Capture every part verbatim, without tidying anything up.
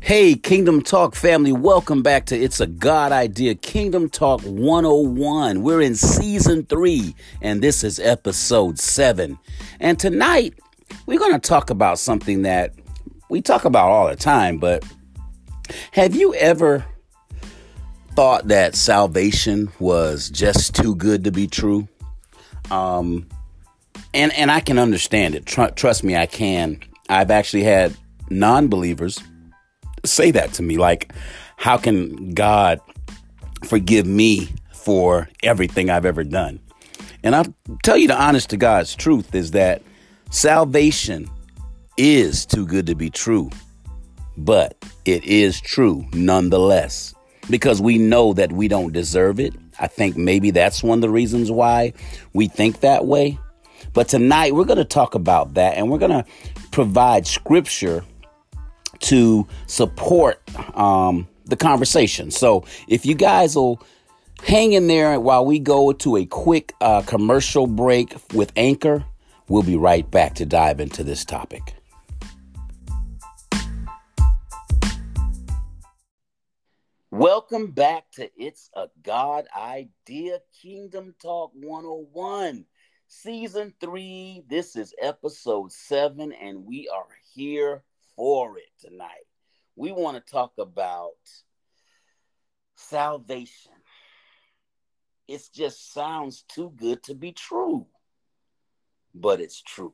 Hey, Kingdom Talk family, welcome back to It's a God Idea Kingdom Talk one oh one. We're in season three, and this is episode seven. And tonight, we're going to talk about something that we talk about all the time, but have you ever thought that salvation was just too good to be true? Um, and, and I can understand it. Tr- trust me, I can. I've actually had non-believers say that to me, like, how can God forgive me for everything I've ever done? And I'll tell you the honest to God's truth is that salvation is too good to be true, but it is true nonetheless, because we know that we don't deserve it. I think maybe that's one of the reasons why we think that way. But tonight we're going to talk about that, and we're going to provide scripture to support um, the conversation. So if you guys will hang in there while we go to a quick uh, commercial break with Anchor, we'll be right back to dive into this topic. Welcome back to It's a God Idea Kingdom Talk one oh one, season three. This is episode seven, and we are here for it tonight. We want to talk about salvation. It just sounds too good to be true, but it's true.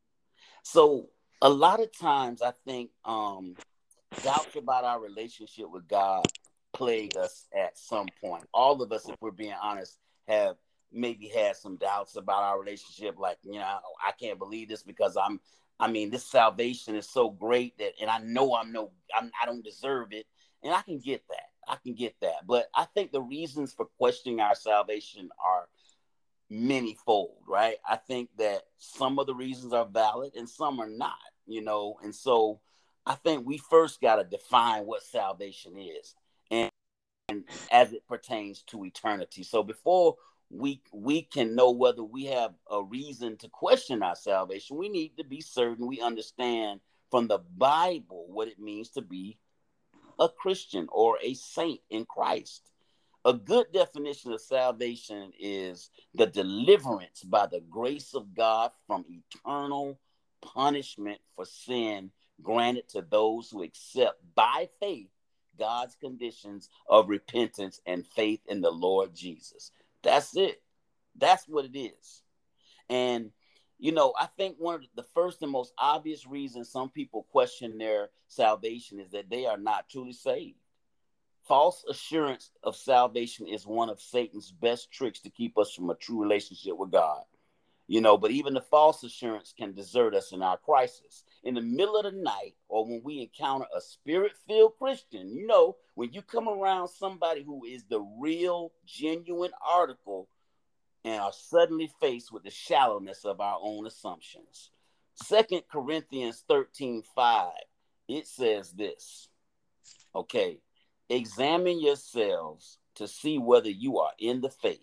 So a lot of times I think um, doubts about our relationship with God plague us at some point. All of us, if we're being honest, have maybe had some doubts about our relationship. Like, you know, I can't believe this because I'm I mean, this salvation is so great that, and I know I'm no, I'm, I don't deserve it. And I can get that. I can get that. But I think the reasons for questioning our salvation are manyfold, right? I think that some of the reasons are valid and some are not, you know. And so I think we first got to define what salvation is and, and as it pertains to eternity. So before we we can know whether we have a reason to question our salvation, we need to be certain we understand from the Bible what it means to be a Christian or a saint in Christ. A good definition of salvation is the deliverance by the grace of God from eternal punishment for sin granted to those who accept by faith God's conditions of repentance and faith in the Lord Jesus. That's it. That's what it is. And, you know, I think one of the first and most obvious reasons some people question their salvation is that they are not truly saved. False assurance of salvation is one of Satan's best tricks to keep us from a true relationship with God. You know, but even the false assurance can desert us in our crisis. In the middle of the night, or when we encounter a spirit-filled Christian, you know, when you come around somebody who is the real, genuine article and are suddenly faced with the shallowness of our own assumptions. Second Corinthians thirteen five, it says this, okay, examine yourselves to see whether you are in the faith.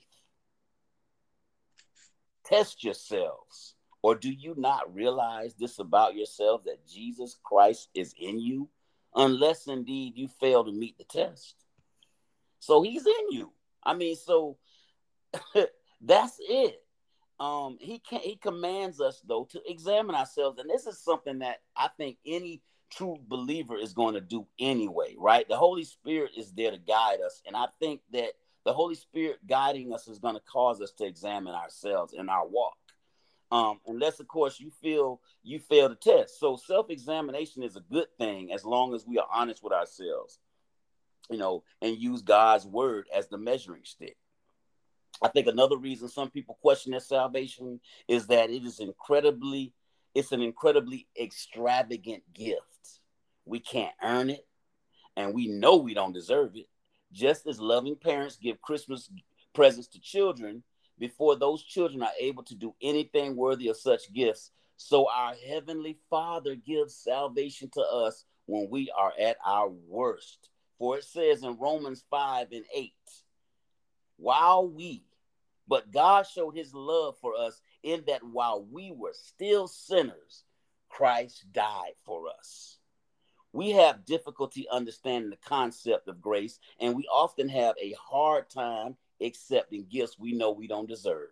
Test yourselves, or do you not realize this about yourself, that Jesus Christ is in you, unless indeed you fail to meet the test? So he's in you. I mean, so that's it. Um, he can he commands us, though, to examine ourselves, and this is something that I think any true believer is going to do anyway, right? The Holy Spirit is there to guide us, and I think that the Holy Spirit guiding us is going to cause us to examine ourselves in our walk. Um, unless, of course, you feel you fail the test. So self-examination is a good thing as long as we are honest with ourselves, you know, and use God's word as the measuring stick. I think another reason some people question their salvation is that it is incredibly, it's an incredibly extravagant gift. We can't earn it, and we know we don't deserve it. Just as loving parents give Christmas presents to children before those children are able to do anything worthy of such gifts, so our Heavenly Father gives salvation to us when we are at our worst. For it says in Romans five and eight, while we, but God showed his love for us in that while we were still sinners, Christ died for us. We have difficulty understanding the concept of grace, and we often have a hard time accepting gifts we know we don't deserve.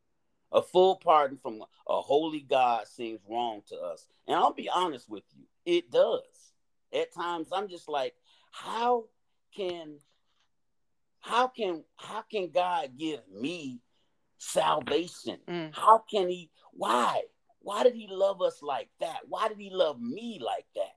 A full pardon from a holy God seems wrong to us. And I'll be honest with you, it does. At times I'm just like, how can how can how can God give me salvation? Mm. How can he why? Why did he love us like that? Why did he love me like that?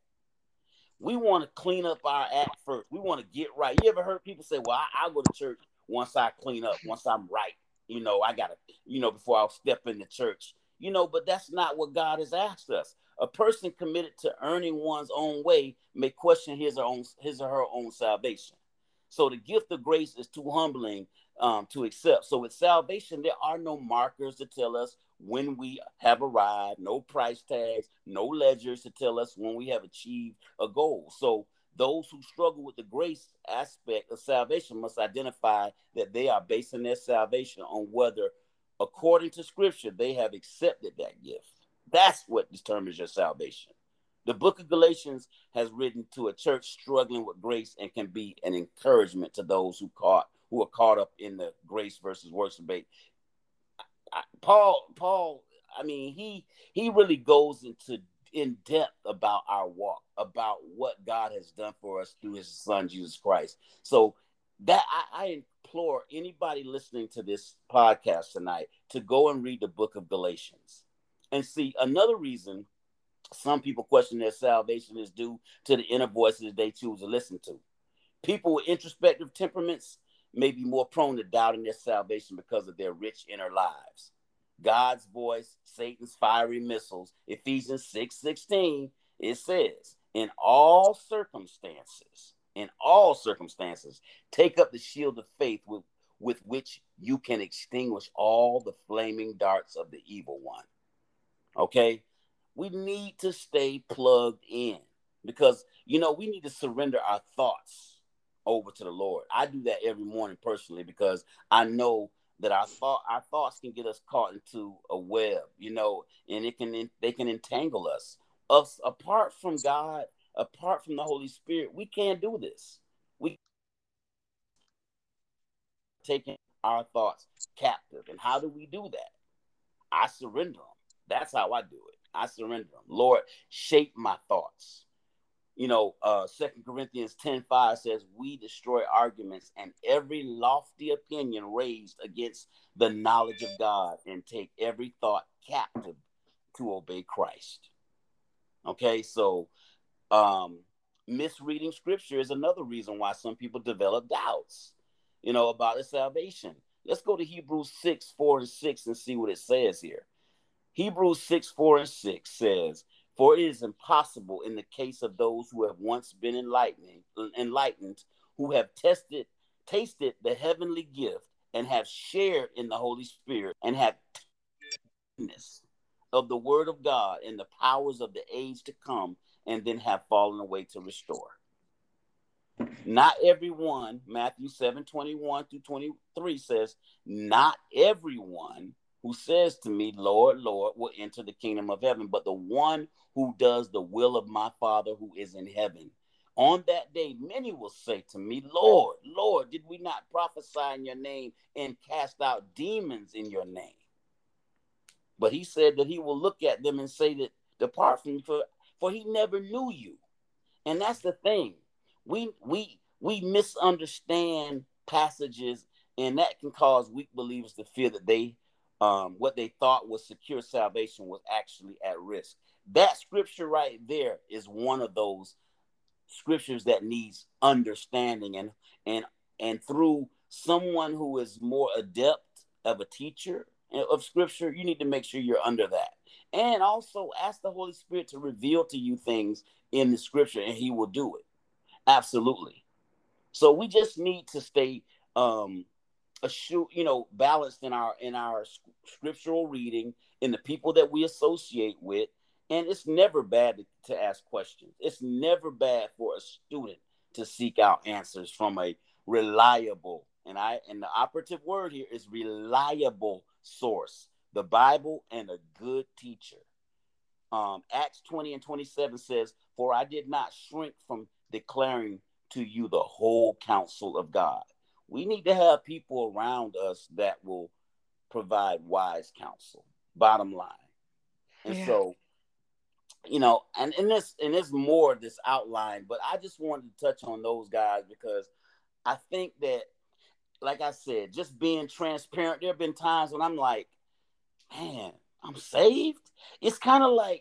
We want to clean up our act first. We want to get right. You ever heard people say, well, I, I'll go to church once I clean up, once I'm right. You know, I got to, you know, before I'll step in the church. You know, but that's not what God has asked us. A person committed to earning one's own way may question his or, own, his or her own salvation. So the gift of grace is too humbling um, to accept. So with salvation, there are no markers to tell us when we have arrived, no price tags, no ledgers to tell us when we have achieved a goal. So those who struggle with the grace aspect of salvation must identify that they are basing their salvation on whether, according to Scripture, they have accepted that gift. That's what determines your salvation. The book of Galatians has written to a church struggling with grace and can be an encouragement to those who caught who are caught up in the grace versus works debate. I, Paul, Paul, I mean, he he really goes into in depth about our walk, about what God has done for us through His Son Jesus Christ. So that I, I implore anybody listening to this podcast tonight to go and read the book of Galatians and see. Another reason some people question their salvation is due to the inner voices they choose to listen to. People with introspective temperaments may be more prone to doubting their salvation because of their rich inner lives. God's voice, Satan's fiery missiles, Ephesians six sixteen, it says, in all circumstances, in all circumstances, take up the shield of faith with, with which you can extinguish all the flaming darts of the evil one. Okay? We need to stay plugged in because, you know, we need to surrender our thoughts over to the Lord. I do that every morning personally because I know that our thought our thoughts can get us caught into a web, you know, and it can they can entangle us. Us apart from God, apart from the Holy Spirit, we can't do this. We taking our thoughts captive. And how do we do that? I surrender them. That's how I do it. I surrender them. Lord, shape my thoughts. You know, uh, Second Corinthians ten five says, we destroy arguments and every lofty opinion raised against the knowledge of God and take every thought captive to obey Christ. Okay, so um, misreading Scripture is another reason why some people develop doubts, you know, about their salvation. Let's go to Hebrews six, four, and six and see what it says here. Hebrews six, four, and six says, for it is impossible in the case of those who have once been enlightened, enlightened, who have tested, tasted the heavenly gift and have shared in the Holy Spirit and have witness of the word of God and the powers of the age to come and then have fallen away to restore. Not everyone, Matthew seven, twenty-one through twenty-three says, not everyone who says to me, Lord, Lord, will enter the kingdom of heaven, but the one who does the will of my Father who is in heaven. On that day, many will say to me, Lord, Lord, did we not prophesy in your name and cast out demons in your name? But he said that he will look at them and say that, depart from me, for, for he never knew you. And that's the thing. We we we misunderstand passages, and that can cause weak believers to feel that they um, what they thought was secure salvation was actually at risk. That scripture right there is one of those scriptures that needs understanding, and and and through someone who is more adept of a teacher of scripture, you need to make sure you're under that. And also ask the Holy Spirit to reveal to you things in the scripture, and he will do it. Absolutely. So we just need to stay um assured, you know, balanced in our in our scriptural reading, in the people that we associate with. And it's never bad to, to ask questions. It's never bad for a student to seek out answers from a reliable, and I and the operative word here is reliable source, the Bible, and a good teacher. Um, Acts twenty and twenty-seven says, "For I did not shrink from declaring to you the whole counsel of God." We need to have people around us that will provide wise counsel, bottom line. And Yeah. so, you know, and in this, and there's more of this outline, but I just wanted to touch on those guys because I think that, like I said, just being transparent, there have been times when I'm like, man, I'm saved. It's kind of like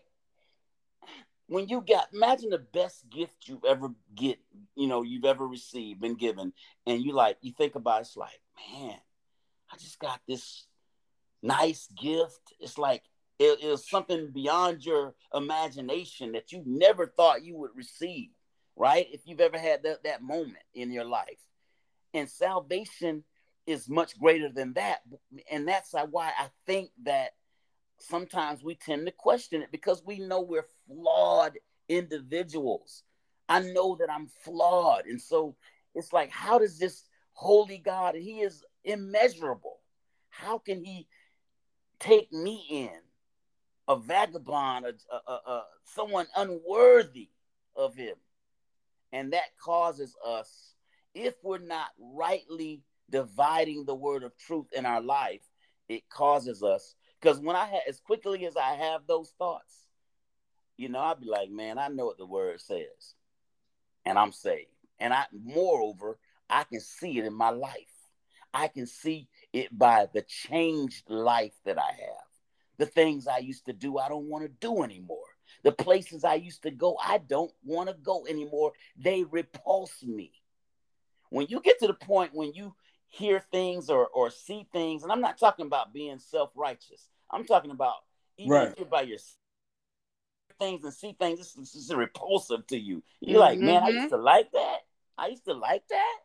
when you got, imagine the best gift you ever get, you know, you've ever received, been given, and you like, you think about it, it's like, man, I just got this nice gift. It's like it, it was something beyond your imagination that you never thought you would receive, right? If you've ever had that, that moment in your life. And salvation is much greater than that. And that's why I think that sometimes we tend to question it because we know we're flawed individuals. I know that I'm flawed. And so it's like, how does this holy God, he is immeasurable, how can he take me in, a vagabond, a, a, a, a, someone unworthy of him? And that causes us, if we're not rightly dividing the word of truth in our life, it causes us, because when I have, as quickly as I have those thoughts, you know, I'll be like, man, I know what the word says, and I'm saved. And I, moreover, I can see it in my life. I can see it by the changed life that I have. The things I used to do, I don't want to do anymore. The places I used to go, I don't want to go anymore. They repulse me. When you get to the point when you hear things or, or see things, and I'm not talking about being self-righteous. I'm talking about even Right. if you're by yourself, things and see things, this, this is repulsive to you. You're like, man, I Mm-hmm. used to like that. I used to like that.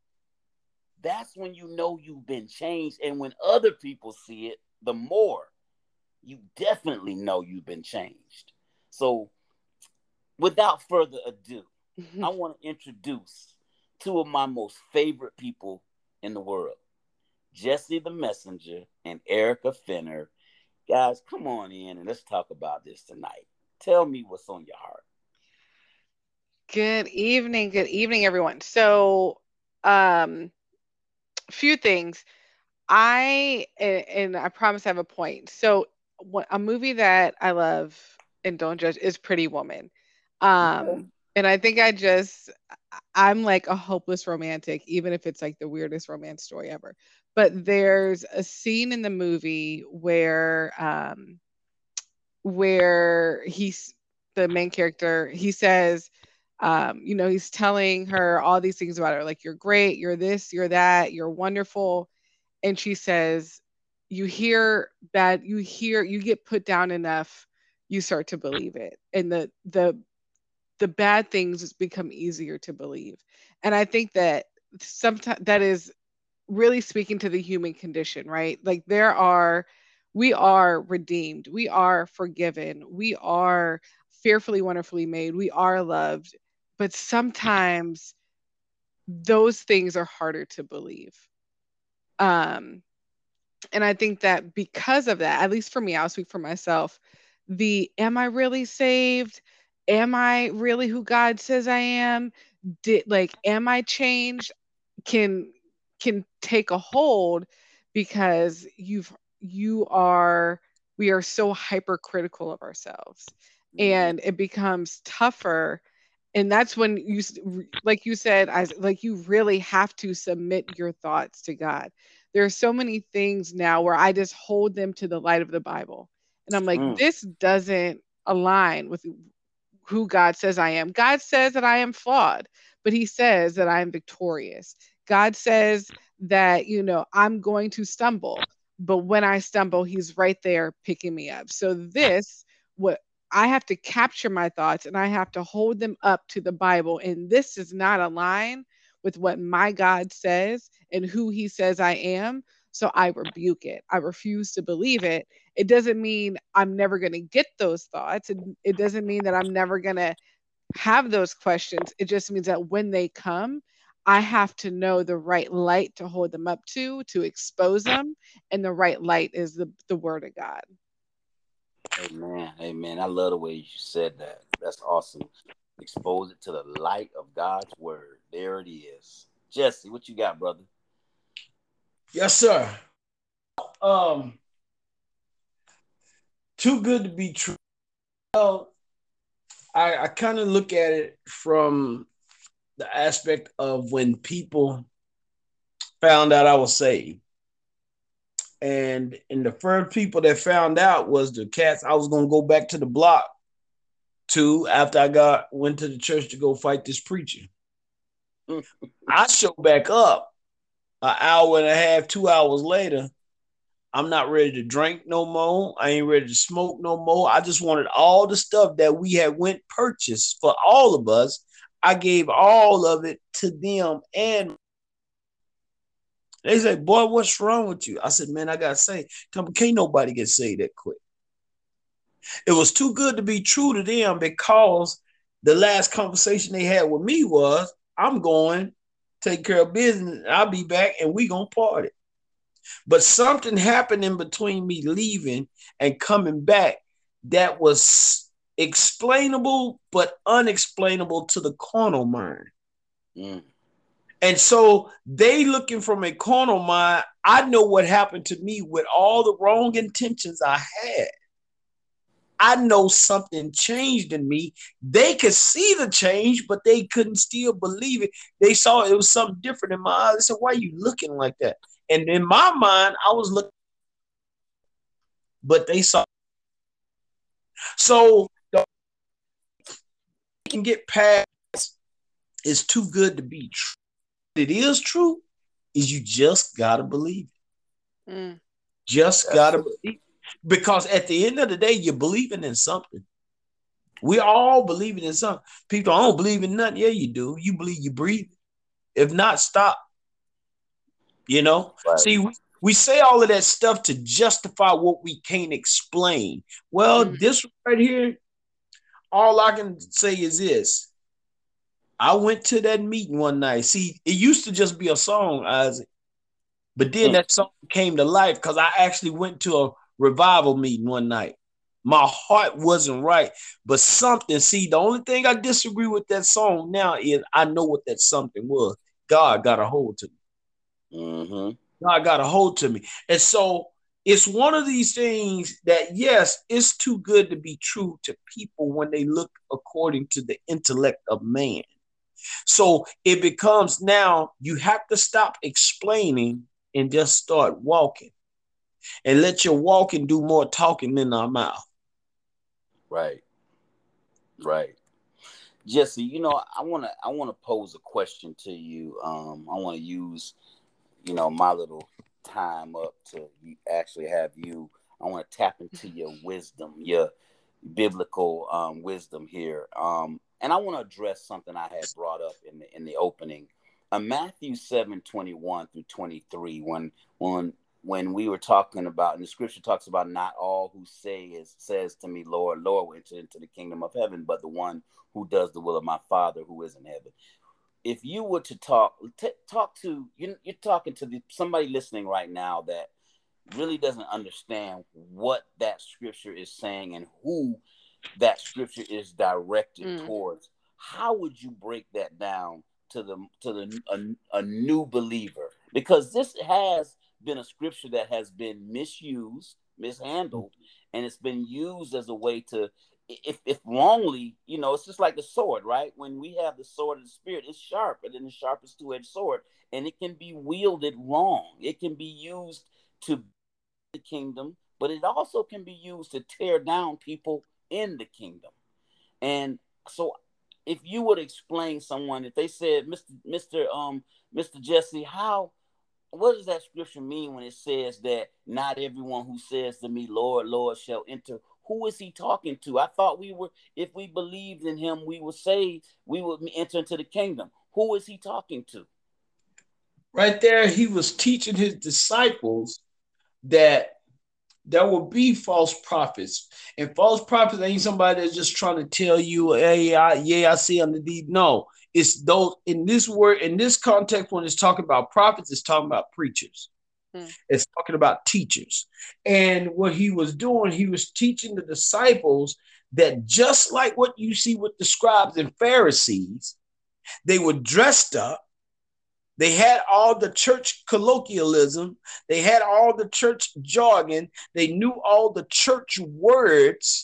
That's when you know you've been changed. And when other people see it, the more you definitely know you've been changed. So without further ado, I want to introduce two of my most favorite people in the world, Jesse the Messenger and Erica Fenner. Guys, come on in and let's talk about this tonight. Tell me what's on your heart. Good evening. Good evening, everyone. So, um, few things. I and, and I promise I have a point. So, what, a movie that I love and don't judge is Pretty Woman. Okay. Um, and I think I just I- I'm like a hopeless romantic, even if it's like the weirdest romance story ever. But there's a scene in the movie where um where he's the main character, he says, um, you know, he's telling her all these things about her, like, you're great, you're this, you're that, you're wonderful. And she says, you hear bad, you hear, you get put down enough, you start to believe it. And the, the, the bad things become easier to believe. And I think that sometimes that is really speaking to the human condition, right? Like there are, we are redeemed, we are forgiven, we are fearfully, wonderfully made, we are loved. But sometimes those things are harder to believe. Um, and I think that because of that, at least for me, I'll speak for myself, the am I really saved? Am I really who God says I am? Did like am I changed? can can take a hold because you've you are we are so hypercritical of ourselves, Mm-hmm. and it becomes tougher. And that's when you s- r- like you said, I like you really have to submit your thoughts to God. There are so many things now where I just hold them to the light of the Bible, and I'm like, Mm. this doesn't align with who God says I am. God says that I am flawed, but he says that I am victorious. God says that, you know, I'm going to stumble, but when I stumble, he's right there picking me up. So this, what I have to capture my thoughts and I have to hold them up to the Bible. And this does not align with what my God says and who he says I am. So I rebuke it. I refuse to believe it. It doesn't mean I'm never going to get those thoughts. It, it doesn't mean that I'm never going to have those questions. It just means that when they come, I have to know the right light to hold them up to, to expose them. And the right light is the, the word of God. Amen. Amen. I love the way you said that. That's awesome. Expose it to the light of God's word. There it is. Jesse, what you got, brother? Yes, sir. Um, too good to be true. Well, I, I kind of look at it from the aspect of when people found out I was saved. And and the first people that found out was the cats I was gonna go back to the block to after I got went to the church to go fight this preacher. I show back up an hour and a half, two hours later. I'm not ready to drink no more. I ain't ready to smoke no more. I just wanted all the stuff that we had went purchased for all of us. I gave all of it to them, and they say, "Boy, what's wrong with you?" I said, "Man, I got saved." Tell me, can't nobody get saved that quick. It was too good to be true to them because the last conversation they had with me was, "I'm going take care of business. I'll be back, and we gonna party." But something happened in between me leaving and coming back that was explainable but unexplainable to the carnal mind. Mm. And so they looking from a carnal mind. I know what happened to me with all the wrong intentions I had. I know something changed in me. They could see the change, but they couldn't still believe it. They saw it was something different in my eyes. They said, "Why are you looking like that?" And in my mind, I was looking, but they saw. So the can get past is too good to be true. It is true, is you just gotta believe it. Mm. Just That's gotta believe it. Because at the end of the day, you're believing in something. We all believing in something. People don't believe in nothing. Yeah, you do. You believe you breathe. If not, stop. You know? Right. See, we, we say all of that stuff to justify what we can't explain. Well, mm-hmm. This right here, all I can say is this. I went to that meeting one night. See, it used to just be a song, Isaac. But then mm-hmm. that song came to life because I actually went to a revival meeting one night. My heart wasn't right, but something. See, the only thing I disagree with that song now is I know what that something was. God got a hold to me. Mm-hmm. God got a hold to me. And so it's one of these things that, yes, it's too good to be true to people when they look according to the intellect of man. So it becomes now you have to stop explaining and just start walking. And let your walking do more talking than our mouth. Right. Right. Jesse, you know, I want to I want to pose a question to you. Um, I want to use, you know, my little time up to actually have you. I want to tap into your wisdom, your biblical um, wisdom here. Um, and I want to address something I had brought up in the in the opening. Uh, Matthew seven twenty-one through twenty-three, when when when we were talking about, and the scripture talks about not all who say is says to me, Lord, Lord, will enter into the kingdom of heaven, but the one who does the will of my Father who is in heaven. If you were to talk, t- talk to, you, you're talking to the, somebody listening right now that really doesn't understand what that scripture is saying and who that scripture is directed mm. towards, how would you break that down to the to the a, a new believer? Because this has been a scripture that has been misused, mishandled, and it's been used as a way to, if if wrongly, you know, it's just like the sword, right? When we have the sword of the spirit, it's sharp, and then the sharpest two-edged sword, and it can be wielded wrong. It can be used to the kingdom, but it also can be used to tear down people in the kingdom. And so if you would explain someone, if they said, Mister Mister Um, Mister Jesse, how, what does that scripture mean when it says that not everyone who says to me, Lord, Lord, shall enter? Who is he talking to? I thought we were, if we believed in him, we would say we would enter into the kingdom. Who is he talking to? Right there, he was teaching his disciples that there will be false prophets. And false prophets ain't somebody that's just trying to tell you, hey, I, yeah, I see underneath. No, it's those in this word, in this context, when it's talking about prophets, it's talking about preachers. Hmm. It's talking about teachers. And what he was doing, he was teaching the disciples that just like what you see with the scribes and Pharisees, they were dressed up. They had all the church colloquialism. They had all the church jargon. They knew all the church words.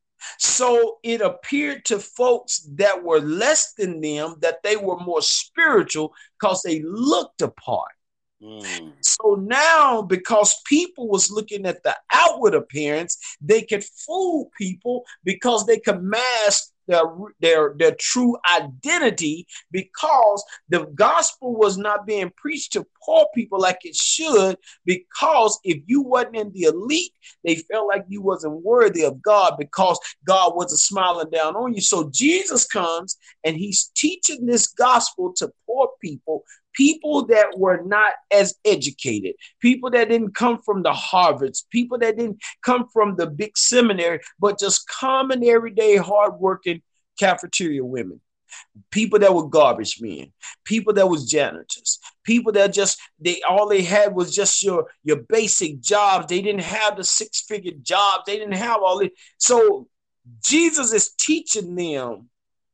So it appeared to folks that were less than them that they were more spiritual because they looked apart. Mm. So now, because people was looking at the outward appearance, they could fool people because they could mask their, their, their true identity, because the gospel was not being preached to poor people like it should, because if you wasn't in the elite, they felt like you wasn't worthy of God because God wasn't smiling down on you. So Jesus comes and he's teaching this gospel to poor people, people that were not as educated, people that didn't come from the Harvards, people that didn't come from the big seminary, but just common, everyday, hardworking cafeteria women, people that were garbage men, people that was janitors, people that just, they all they had was just your, your basic jobs. They didn't have the six-figure jobs. They didn't have all it. So Jesus is teaching them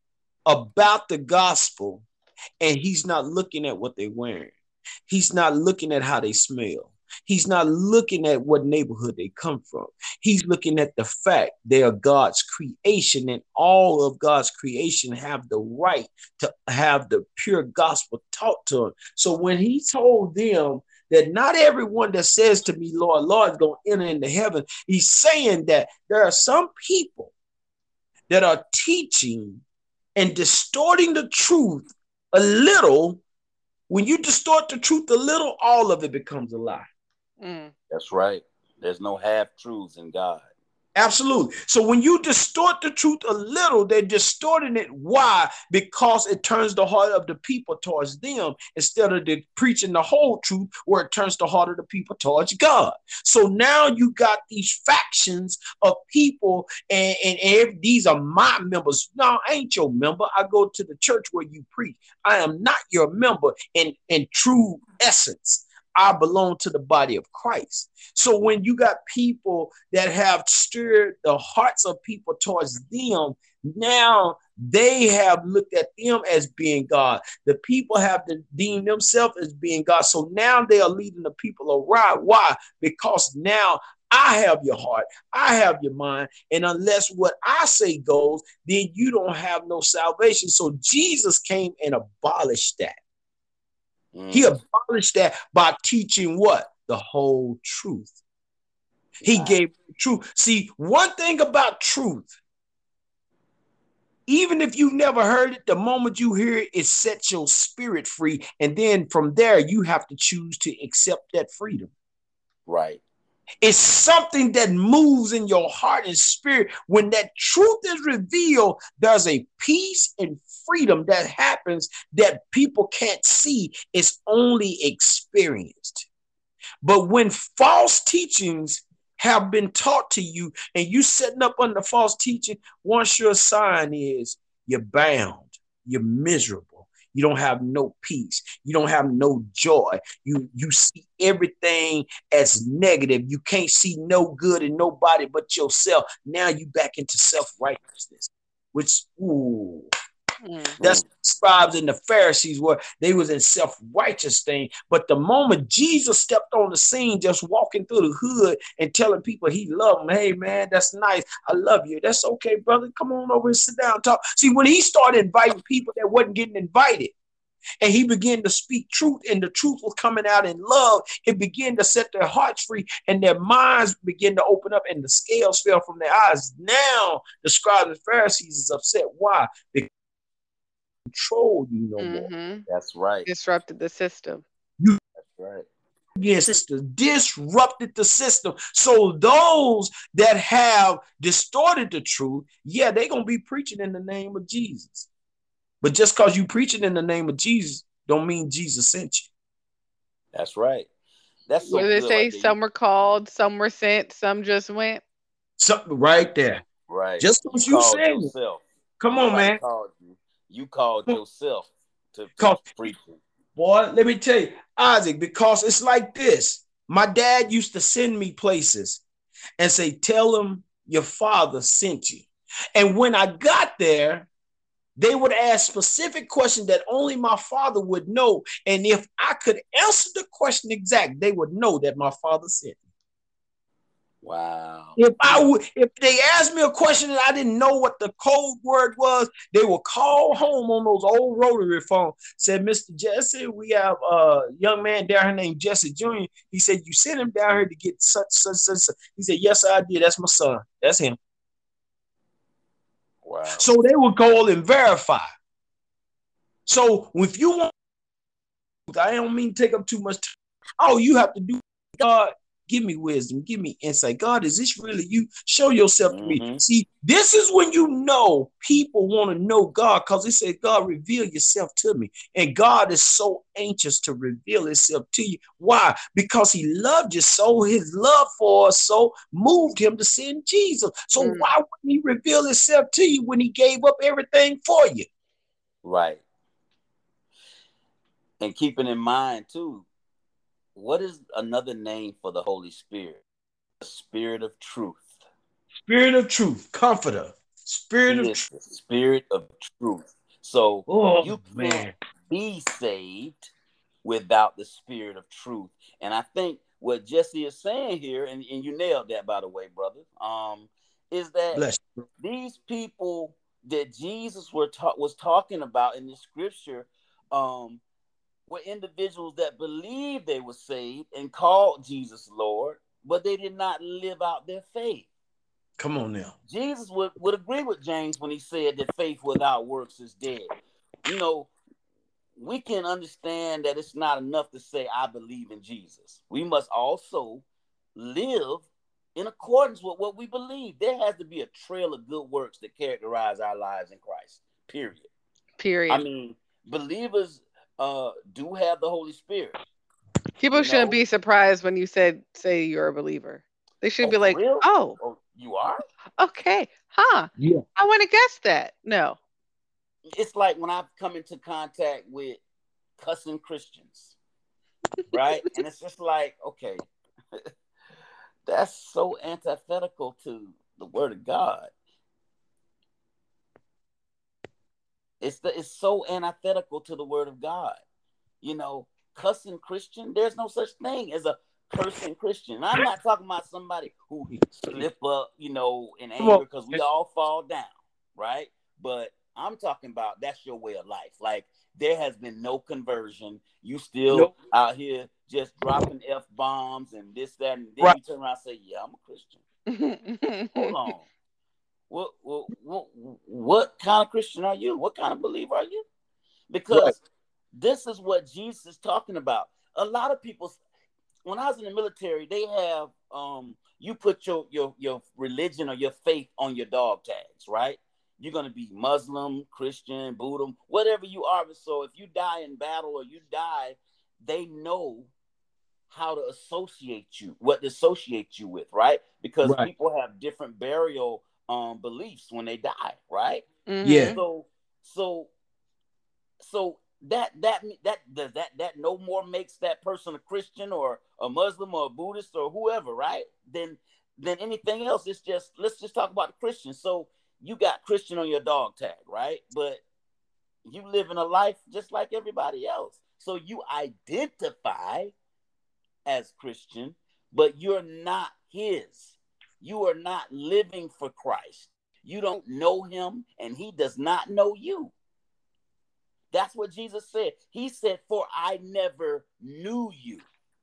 about the gospel. And he's not looking at what they're wearing. He's not looking at how they smell. He's not looking at what neighborhood they come from. He's looking at the fact they are God's creation, and all of God's creation have the right to have the pure gospel taught to them. So when he told them that not everyone that says to me, Lord, Lord, is going to enter into heaven, he's saying that there are some people that are teaching and distorting the truth a little. When you distort the truth a little, all of it becomes a lie. Mm. That's right. There's no half truths in God. Absolutely. So when you distort the truth a little, they're distorting it. Why? Because it turns the heart of the people towards them instead of the preaching the whole truth, where it turns the heart of the people towards God. So now you got these factions of people, and, and, and these are my members. No, I ain't your member. I go to the church where you preach. I am not your member in, in true essence. I belong to the body of Christ. So when you got people that have stirred the hearts of people towards them, now they have looked at them as being God. The people have deemed themselves as being God. So now they are leading the people awry. Why? Because now I have your heart. I have your mind. And unless what I say goes, then you don't have no salvation. So Jesus came and abolished that. Mm. He abolished that by teaching what? The whole truth. He wow. gave the truth. See, one thing about truth, even if you never heard it, the moment you hear it, it sets your spirit free. And then from there, you have to choose to accept that freedom. Right. It's something that moves in your heart and spirit. When that truth is revealed, there's a peace and freedom that happens that people can't see. It's only experienced. But when false teachings have been taught to you and you setting up under false teaching, one sure sign is you're bound, you're miserable. You don't have no peace. You don't have no joy. You, you see everything as negative. You can't see no good in nobody but yourself. Now you back into self-righteousness, which, ooh, mm-hmm. that's the scribes and the Pharisees were. They was in self-righteous thing. But the moment Jesus stepped on the scene, just walking through the hood and telling people he loved them, hey, man, that's nice. I love you. That's okay, brother. Come on over and sit down and talk. See, when he started inviting people that wasn't getting invited, and he began to speak truth, and the truth was coming out in love, it began to set their hearts free, and their minds began to open up, and the scales fell from their eyes. Now the scribes and Pharisees is upset. Why? Because they control you no mm-hmm. more. That's right. Disrupted the system. You, That's right. Yes, sister, disrupted the system. So those that have distorted the truth, yeah, they're gonna be preaching in the name of Jesus. But just because you preaching in the name of Jesus, don't mean Jesus sent you. That's right. That's so what did they say? Right some were called, some were sent, some just went. Something right there. Right. Just what you, you said. Yourself. Come on, man. Called you. you called yourself to, to preaching. Boy, let me tell you, Isaac, because it's like this. My dad used to send me places and say, tell him your father sent you. And when I got there, they would ask specific questions that only my father would know. And if I could answer the question exact, they would know that my father sent me. Wow. If I would, if they asked me a question and I didn't know what the code word was, they would call home on those old rotary phones. Said, Mister Jesse, we have a young man down here named Jesse Junior He said, you sent him down here to get such, such, such, such. He said, yes, I did. That's my son. That's him. Wow. So they would call and verify. So if you want, I don't mean to take up too much time. All you have to do, God, give me wisdom, give me insight. God, is this really you? Show yourself to Mm-hmm. me. See, this is when you know people want to know God, because they say, God, reveal yourself to me. And God is so anxious to reveal himself to you. Why? Because he loved you so. His love for us so moved him to send Jesus. So Mm. why wouldn't he reveal himself to you when he gave up everything for you? Right. And keeping in mind, too, what is another name for the Holy Spirit? The Spirit of truth. Spirit of truth, comforter. Spirit He of is truth. the Spirit of truth. So Oh, you can't man. be saved without the Spirit of truth. And I think what Jesse is saying here, and, and you nailed that, by the way, brother, um, is that Bless you. these people that Jesus were ta- was talking about in the scripture um, were individuals that believed they were saved and called Jesus Lord, but they did not live out their faith. Come on now. Jesus would, would agree with James when he said that faith without works is dead. You know, we can understand that it's not enough to say, I believe in Jesus. We must also live in accordance with what we believe. There has to be a trail of good works that characterize our lives in Christ, period. Period. I mean, believers uh, do have the Holy Spirit. People you shouldn't know? be surprised when you said say you're a believer. They should Oh, be for like, real? oh, Oh, you are? okay, huh? Yeah. I want to guess that. No. It's like when I've come into contact with cussing Christians, right? And it's just like, okay, that's so antithetical to the word of God. It's the, it's so antithetical to the word of God. You know, cussing Christian, there's no such thing as a cursing Christian. And I'm not talking about somebody who slip up, you know, in anger, because we all fall down, right? But I'm talking about that's your way of life. Like, there has been no conversion. You still Nope. out here just dropping F bombs and this, that, and then Right. you turn around and say, yeah, I'm a Christian. Hold on. What, what, what, what kind of Christian are you? What kind of believer are you? Because Right. this is what Jesus is talking about. A lot of people, when I was in the military, they have um, you put your your your religion or your faith on your dog tags, right? You're gonna be Muslim, Christian, Buddha, whatever you are. So if you die in battle or you die, they know how to associate you, what to associate you with, right? Because Right. people have different burial um, beliefs when they die, right? Yeah. So so so that that that does that that no more makes that person a Christian or a Muslim or a Buddhist or whoever, right? Then than anything else. It's just, let's just talk about the Christian. So you got Christian on your dog tag, right? But you living a life just like everybody else. So you identify as Christian, but you're not his. You are not living for Christ. You don't know him, and he does not know you. That's what Jesus said. He said, for I never knew you.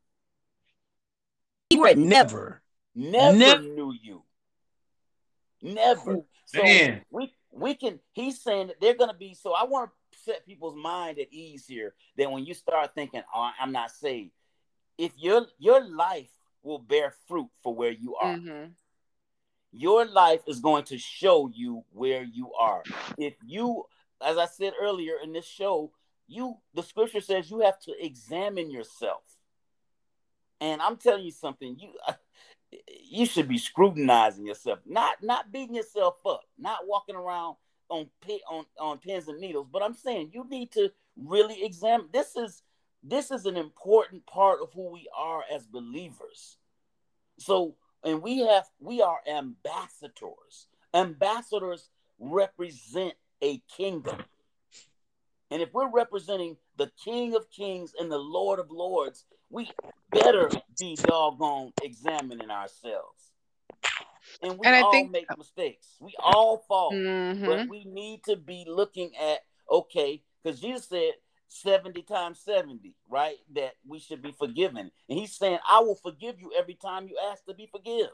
Right. Never. Never, Never. knew you. Never. Oh, so man. we we can, he's saying that they're going to be, so I want to set people's mind at ease here, that when you start thinking, oh, I'm not saved, if your your life will bear fruit for where you are. Mm-hmm. Your life is going to show you where you are. If you, as I said earlier in this show, you, the scripture says you have to examine yourself. And I'm telling you something, you you should be scrutinizing yourself, not not beating yourself up, not walking around on on on pins and needles. But I'm saying you need to really examine. This is This is an important part of who we are as believers. So, and we have, we are ambassadors. Ambassadors represent a kingdom. And if we're representing the King of Kings and the Lord of Lords, we better be doggone examining ourselves. And we And I all think, make mistakes. We all fall. But mm-hmm. we need to be looking at, okay, because Jesus said seventy times seventy, right? That we should be forgiven. And he's saying, I will forgive you every time you ask to be forgiven.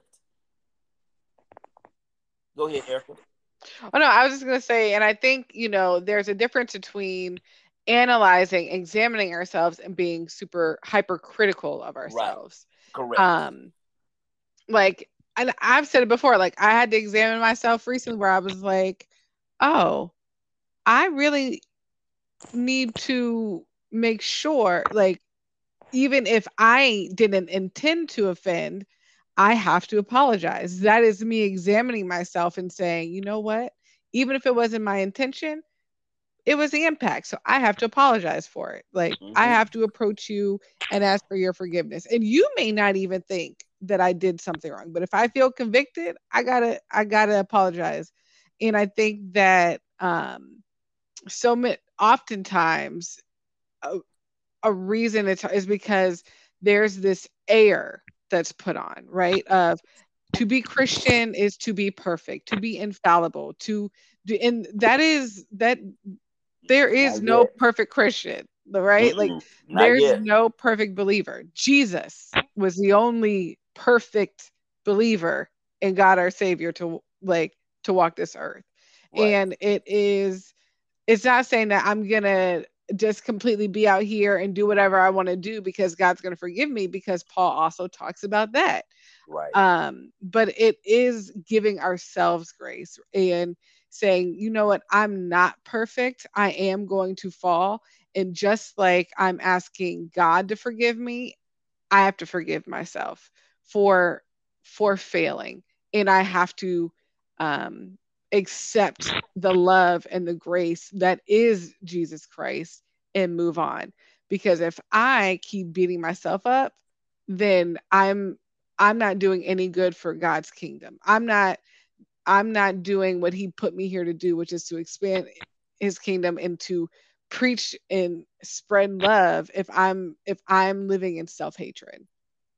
Go ahead, Erica. Oh no, I was just gonna say, and I think, you know, there's a difference between analyzing, examining ourselves, and being super hypercritical of Right. ourselves. Correct. Um, like, and I've said it before, like I had to examine myself recently where I was like, oh, I really need to make sure, like, even if I didn't intend to offend, I have to apologize. That is me examining myself and saying, you know what? Even if it wasn't my intention, it was the impact. So I have to apologize for it. Like, mm-hmm. I have to approach you and ask for your forgiveness. And you may not even think that I did something wrong, but if I feel convicted, I gotta, I gotta apologize. And I think that um, so many, oftentimes, a, a reason it's is because there's this air that's put on, right? Of to be Christian is to be perfect, to be infallible, to do, and that is that there is no perfect Christian, right? Mm-mm, like there's yet. No perfect believer. Jesus was the only perfect believer in God our Savior to like to walk this earth. Right. And it is it's not saying that I'm gonna just completely be out here and do whatever I want to do because God's gonna forgive me, because Paul also talks about that. Right. Um, but it is giving ourselves grace and saying, you know what, I'm not perfect. I am going to fall. And just like I'm asking God to forgive me, I have to forgive myself for for failing. And I have to um accept the love and the grace that is Jesus Christ and move on. Because if I keep beating myself up, then I'm I'm not doing any good for God's kingdom. I'm not I'm not doing what he put me here to do, which is to expand his kingdom and to preach and spread love if I'm if I'm living in self-hatred.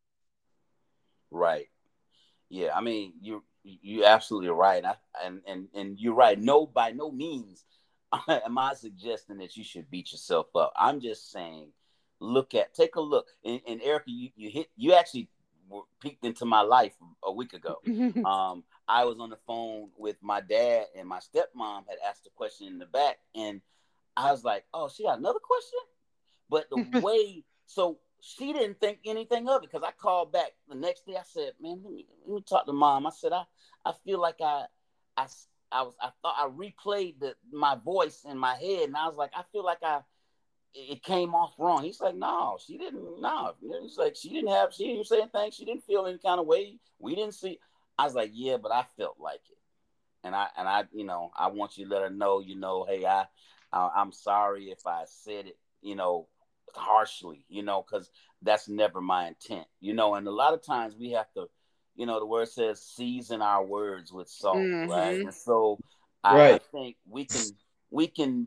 Right. Yeah, I mean, you you absolutely right. I, and and and you're right. No, by no means am I suggesting that you should beat yourself up. I'm just saying, look at, take a look. And, and Erica, you, you hit, you actually were peeked into my life a week ago. um, I was on the phone with my dad, and my stepmom had asked a question in the back, and I was like, "Oh, she got another question?" But the way, so she didn't think anything of it, because I called back the next day. I said, "Man, let me, let me talk to mom." I said, "I, I feel like I, I." I was, I thought I replayed the, my voice in my head, and I was like, I feel like I, it came off wrong. He's like, no, she didn't, no. He's like, she didn't have, she didn't say anything. She didn't feel any kind of way. We didn't see. I was like, yeah, but I felt like it. And I, and I, you know, I want you to let her know, you know, hey, I, I I'm sorry if I said it, you know, harshly, you know, because that's never my intent, you know, and a lot of times we have to, you know, the word says season our words with salt, mm-hmm. right? And so I, right. I think we can, we can,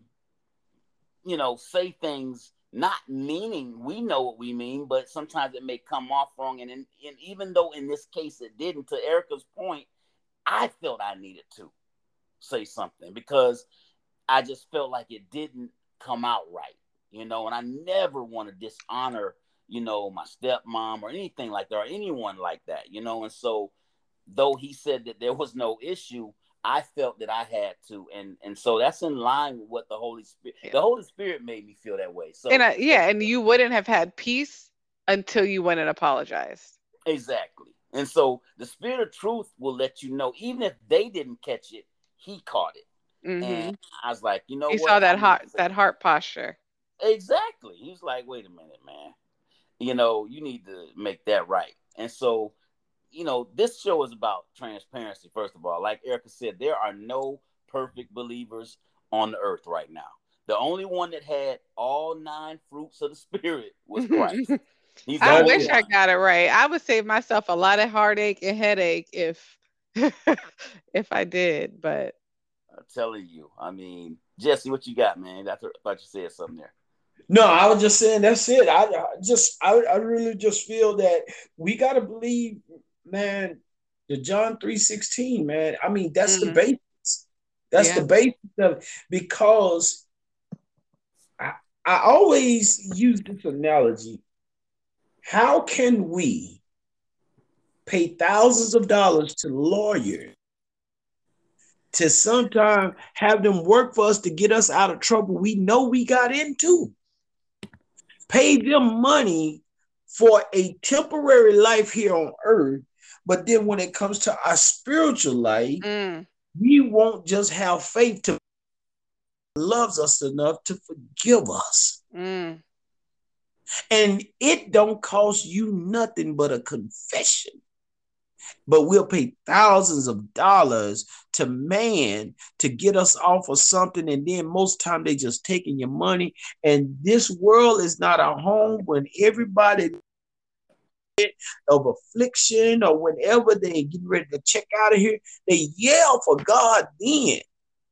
you know, say things not meaning we know what we mean, but sometimes it may come off wrong. And, in, and even though in this case it didn't, to Erica's point, I felt I needed to say something because I just felt like it didn't come out right, you know, and I never want to dishonor, you know, my stepmom or anything like that, or anyone like that, you know. And so though he said that there was no issue, I felt that I had to. And and so that's in line with what the Holy Spirit, yeah. the Holy Spirit made me feel that way. So and I, yeah, and you wouldn't have had peace until you went and apologized. Exactly. And so the Spirit of truth will let you know, even if they didn't catch it, he caught it. Mm-hmm. And I was like, you know he what? He saw that heart, that heart posture. Exactly. He's like, wait a minute, man. You know, you need to make that right. And so, you know, this show is about transparency, first of all. Like Erica said, there are no perfect believers on the earth right now. The only one that had all nine fruits of the spirit was Christ. He's the I only wish I one. got it right. I would save myself a lot of heartache and headache if if I did, but I'm telling you. I mean, Jesse, what you got, man? I th- thought you said something there. No, I was just saying that's it. I, I just I, I really just feel that we gotta believe, man, the John three sixteen, man. I mean, that's the mm, basics. That's the yeah. basics of it. Because I, I always use this analogy. How can we pay thousands of dollars to lawyers to sometimes have them work for us to get us out of trouble we know we got into? Pay them money for a temporary life here on earth, but then when it comes to our spiritual life, Mm, we won't just have faith to loves us enough to forgive us. mm, And it don't cost you nothing but a confession. But we'll pay thousands of dollars to man to get us off of something. And then most time they just taking your money. And this world is not a home when everybody of affliction or whenever they get ready to check out of here, they yell for God then.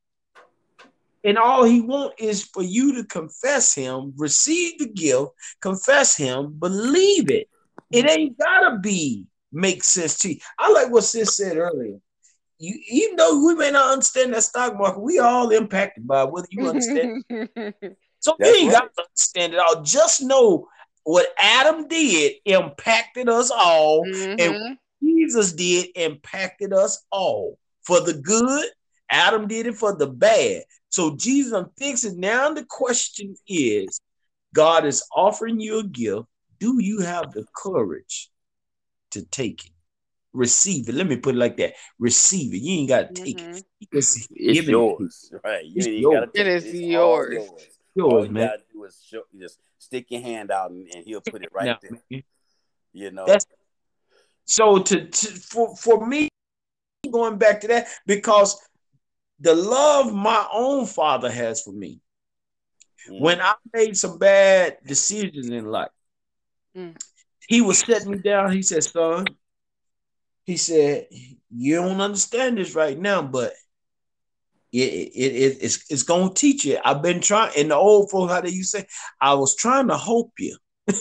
And all he wants is for you to confess him, receive the gift, confess him, believe it. It ain't gotta be make sense to you. I like what Sis said earlier. You, even though we may not understand that stock market, we all impacted by it, whether you understand. mm. So you That's ain't right. got to understand it all. Just know what Adam did impacted us all, and what Mhm. Jesus did impacted us all for the good. Adam did it for the bad. So Jesus, I'm fixing now. The question is, God is offering you a gift. Do you have the courage to take it? Receive it. Let me put it like that. Receive it. You ain't got to take it. Mhm. Just It's give it to people. yours, right? You It's ain't even got yours. to It take it. is It's all yours. yours. All Yours, you man. got to do is show, just stick your hand out, and, and he'll put it right Now, there. man. You know. That's so to, to for, for me, going back to that, because the love my own father has for me. Mm. When I made some bad decisions in life, Mm. he would set me down. He said, son, he said, you don't understand this right now, but it, it, it it's it's gonna teach you. I've been trying, in the old folks, how do you say, I was trying to hope you.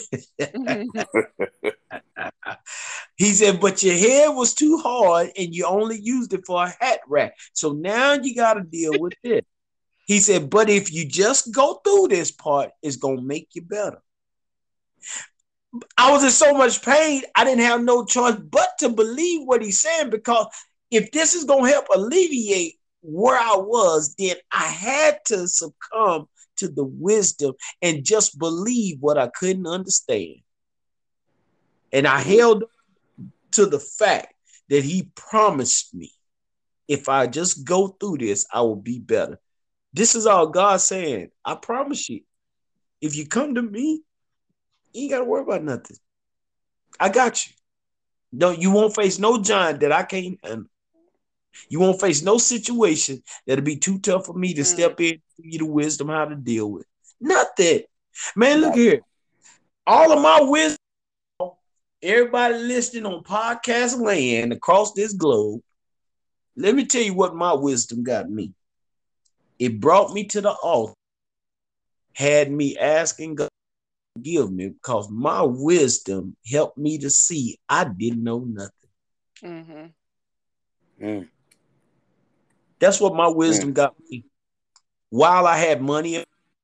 He said, but your hair was too hard and you only used it for a hat rack. So now you got to deal with this. He said, but if you just go through this part, it's going to make you better. I was in so much pain, I didn't have no choice but to believe what he's saying, because if this is going to help alleviate where I was, then I had to succumb to the wisdom and just believe what I couldn't understand. And I held to the fact that he promised me, if I just go through this, I will be better. This is all God saying. I promise you, if you come to me, you ain't got to worry about nothing. I got you. No, you won't face no giant that I can't handle. You won't face no situation that'll be too tough for me to Mm. step in, give you the wisdom how to deal with. Nothing. Man, look here. All of my wisdom, everybody listening on podcast land across this globe, let me tell you what my wisdom got me. It brought me to the altar, had me asking God to give me, because my wisdom helped me to see I didn't know nothing. Mhm. Mm. That's what my wisdom Mm. got me. While I had money,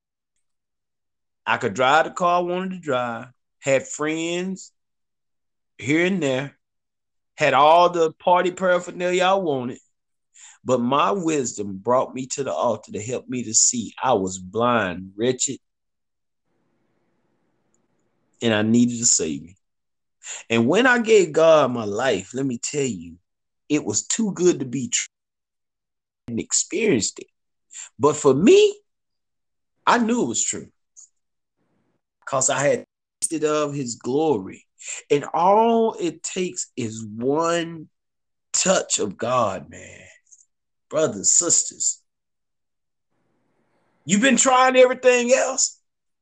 I could drive the car I wanted to drive, had friends here and there, had all the party paraphernalia I wanted. But my wisdom brought me to the altar to help me to see I was blind, wretched, and I needed a savior. And when I gave God my life, let me tell you, it was too good to be true and experienced it. But for me, I knew it was true because I had tasted of his glory. And all it takes is one touch of God, man. Brothers, sisters. You've been trying everything else.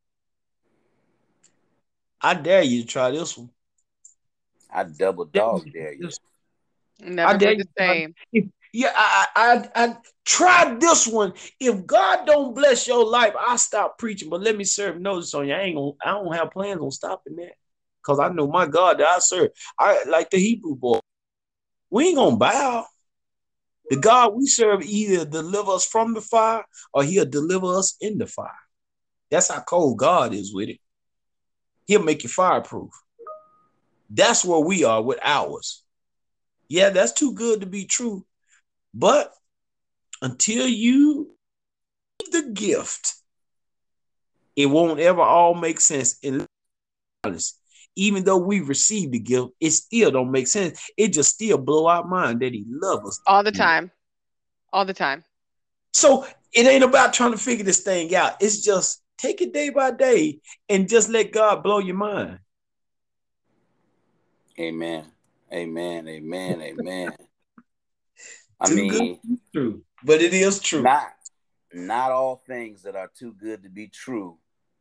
I dare you to try this one. I double Dare dog you to try dare you. this one. I Never dare be you the to try. same. If, yeah, I, I, I, I try this one. If God don't bless your life, I stop preaching. But let me serve notice on you. I ain't gonna. I don't have plans on stopping that, cause I know my God that I serve. I like the Hebrew boy. We ain't gonna bow. The God we serve either deliver us from the fire or he'll deliver us in the fire. That's how cold God is with it. He'll make you fireproof. That's where we are with ours. Yeah, that's too good to be true. But until you the gift, it won't ever all make sense. And honest, even though we received the gift, it still don't make sense. It just still blow our mind that he loves us. All the time. All the time. So it ain't about trying to figure this thing out. It's just take it day by day and just let God blow your mind. Amen. Amen. Amen. Amen. I Too good mean, to be true, but it is true. not not all things that are too good to be true,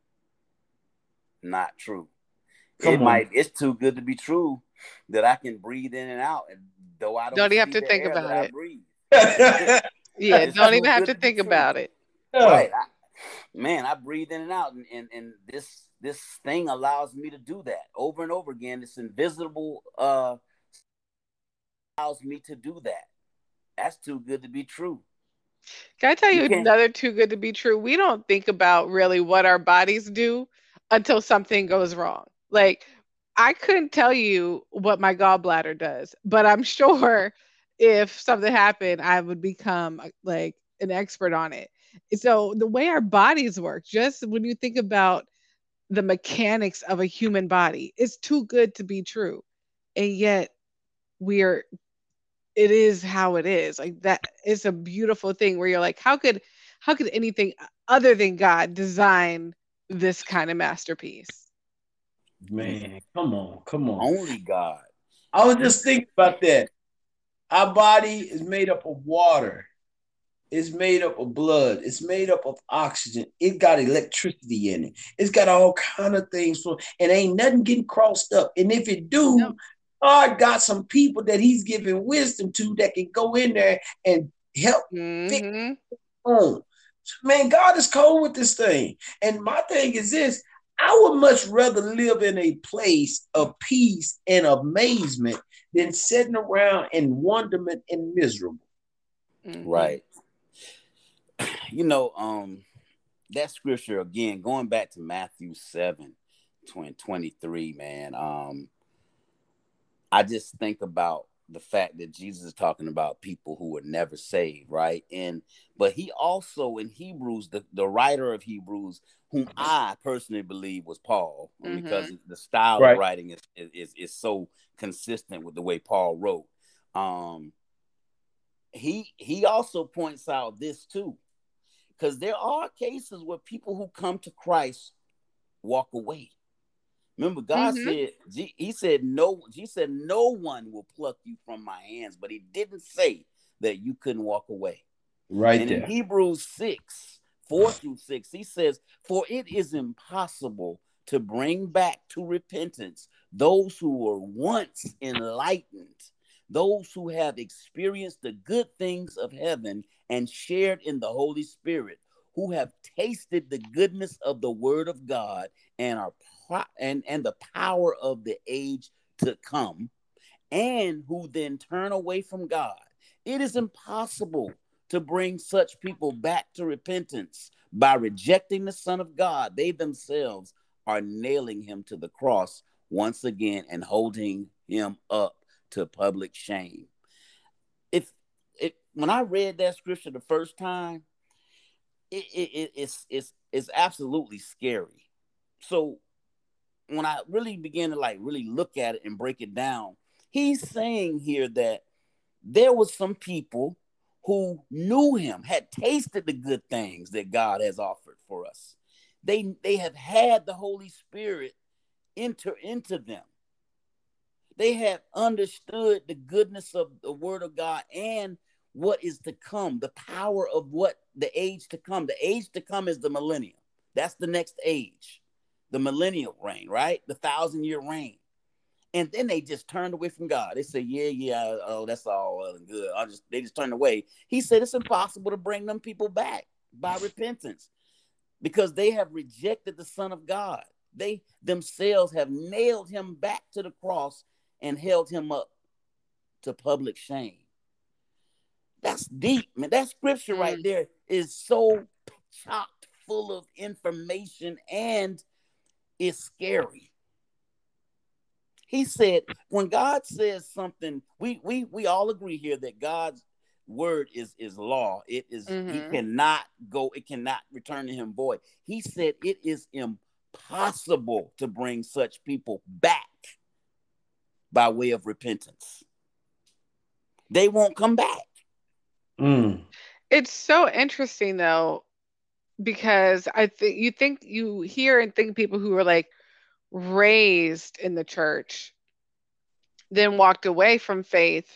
not true. Come It on. might, it's too good to be true that I can breathe in and out, and though I don't Don't even have see to the think air that about I it. breathe. Yeah, It's don't too even have good to to be think true. about it. Right. I, man, I breathe in and out, and, and, and this this thing allows me to do that over and over again. This invisible uh allows me to do that. That's too good to be true. Can I tell You you can't. another too good to be true? We don't think about really what our bodies do until something goes wrong. Like, I couldn't tell you what my gallbladder does, but I'm sure if something happened, I would become uh, like an expert on it. So, the way our bodies work, just when you think about the mechanics of a human body, it's too good to be true. And yet, we're it is how it is. Like that is a beautiful thing where you're like, how could how could anything other than God design this kind of masterpiece? Man, come on, come on. Only God. I was just thinking about that. Our body is made up of water. It's made up of blood. It's made up of oxygen. It got electricity in it. It's got all kind of things for, and ain't nothing getting crossed up. And if it No. do, God got some people that He's giving wisdom to that can go in there and help fix Hmm. it on. Man, God is cold with this thing. And my thing is this: I would much rather live in a place of peace and amazement than sitting around in wonderment and miserable. Hmm. Right. You know, um, that scripture again, going back to Matthew seven, twenty-three, man. Um, I just think about the fact that Jesus is talking about people who were never saved, right? And but he also in Hebrews, the, the writer of Hebrews, whom I personally believe was Paul, because Hmm. the style of Right. writing is is is so consistent with the way Paul wrote. Um, he he also points out this too, because there are cases where people who come to Christ walk away. Remember, God Hmm. said, He said, no, He said, no one will pluck you from my hands, but He didn't say that you couldn't walk away. Right And in there. Hebrews six, four through six, he says, for it is impossible to bring back to repentance those who were once enlightened, those who have experienced the good things of heaven and shared in the Holy Spirit, who have tasted the goodness of the word of God and are and, and the power of the age to come, and who then turn away from God. It is impossible to bring such people back to repentance by rejecting the Son of God. They themselves are nailing him to the cross once again and holding him up to public shame. If it when I read that scripture the first time, it, it, it it's it's it's absolutely scary. So when I really began to like really look at it and break it down, he's saying here that there was some people who knew him, had tasted the good things that God has offered for us. They they have had the Holy Spirit enter into them. They have understood the goodness of the word of God and what is to come, the power of what the age to come. The age to come is the millennium. That's the next age, the millennial reign, right? The thousand year reign. And then they just turned away from God. They said, yeah, yeah, oh, that's all well and good. I just they just turned away. He said it's impossible to bring them people back by repentance because they have rejected the Son of God. They themselves have nailed him back to the cross and held him up to public shame. That's deep, man. That scripture right there is so chocked full of information and it's scary. He said, when God says something, we we we all agree here that God's word is is law. It is mm-hmm. He cannot go, it cannot return to him void. He said it is impossible to bring such people back by way of repentance. They won't come back. Mm. It's so interesting though, because I think you think you hear and think people who are like raised in the church, then walked away from faith,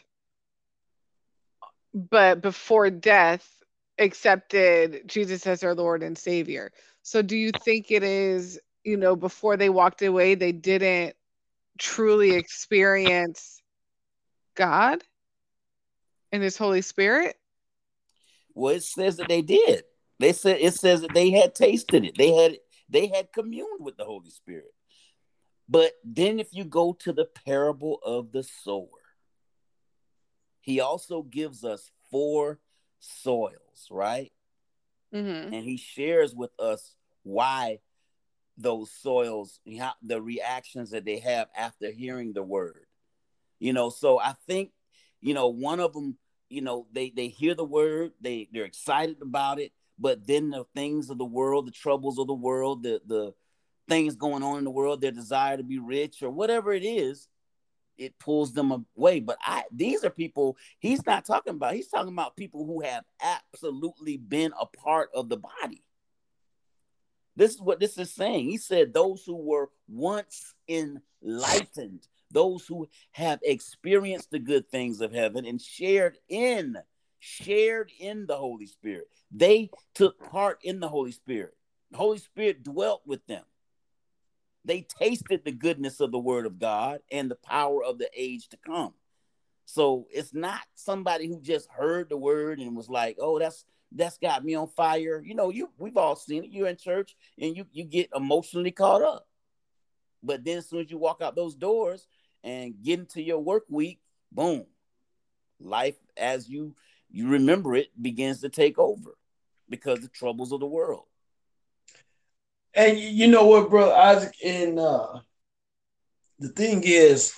but before death accepted Jesus as their Lord and Savior. So do you think it is, you know, before they walked away, they didn't truly experience God and his Holy Spirit? Well, it says that they did. They said it says that they had tasted it. They had they had communed with the Holy Spirit. But then if you go to the parable of the sower, he also gives us four soils, right? Mm-hmm. And he shares with us why those soils, the reactions that they have after hearing the word. You know, so I think, you know, one of them, you know, they, they hear the word, they, they're excited about it, but then the things of the world, the troubles of the world, the, the things going on in the world, their desire to be rich or whatever it is, it pulls them away. But I, these are people he's not talking about. He's talking about people who have absolutely been a part of the body. This is what this is saying. He said those who were once enlightened, those who have experienced the good things of heaven and shared in, shared in the Holy Spirit. They took part in the Holy Spirit. The Holy Spirit dwelt with them. They tasted the goodness of the word of God and the power of the age to come. So it's not somebody who just heard the word and was like, oh, that's that's got me on fire. You know, you we've all seen it. You're in church and you, you get emotionally caught up. But then as soon as you walk out those doors and get into your work week, boom, life as you you remember it begins to take over because of the troubles of the world. And you know what, Brother Isaac, and uh, the thing is,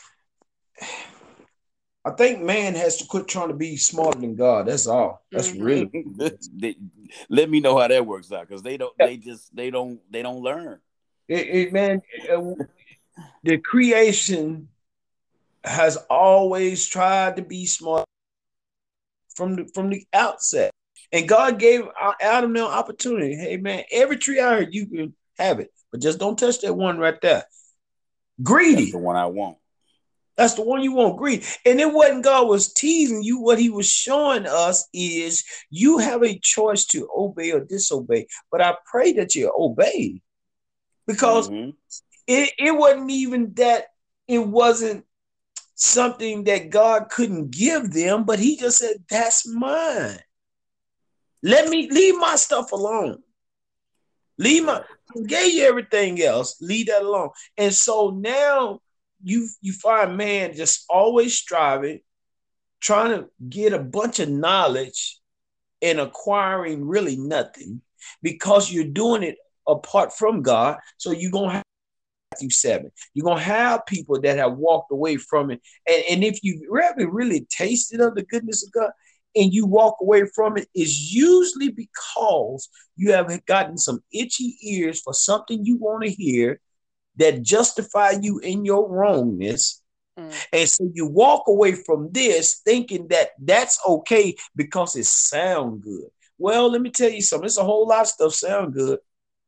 I think man has to quit trying to be smarter than God. That's all. That's Mhm. really. They- let me know how that works out, because they don't. They just they don't they don't learn. It, it, man, uh, the creation has always tried to be smart from the from the outset, and God gave Adam the opportunity. Hey, man, every tree I heard you can have it, but just don't touch that one right there. Greedy. That's the one I want. That's the one you want, greed. And it wasn't God was teasing you. What he was showing us is you have a choice to obey or disobey. But I pray that you obey, because mm-hmm. it, it wasn't even that it wasn't something that God couldn't give them, but he just said, that's mine. Let me leave my stuff alone. Leave my, I gave you everything else. Leave that alone. And so now you you find man just always striving, trying to get a bunch of knowledge and acquiring really nothing, because you're doing it apart from God. So you're going to have Matthew seven. You're going to have people that have walked away from it. And, and if you really, really tasted of the goodness of God and you walk away from it, it's usually because you have gotten some itchy ears for something you want to hear that justify you in your wrongness. Mm. And so you walk away from this thinking that that's okay because it sounds good. Well, let me tell you something. It's a whole lot of stuff sound good,